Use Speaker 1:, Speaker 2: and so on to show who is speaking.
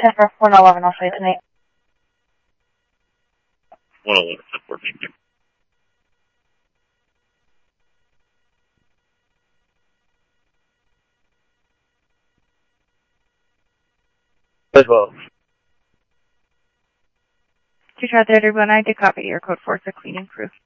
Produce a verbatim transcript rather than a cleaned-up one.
Speaker 1: ten for one eleven, I'll show you tonight.
Speaker 2: one eleven, ten four, thank you. As well.
Speaker 1: two Charlie thirty one, I did copy your code for the cleaning crew.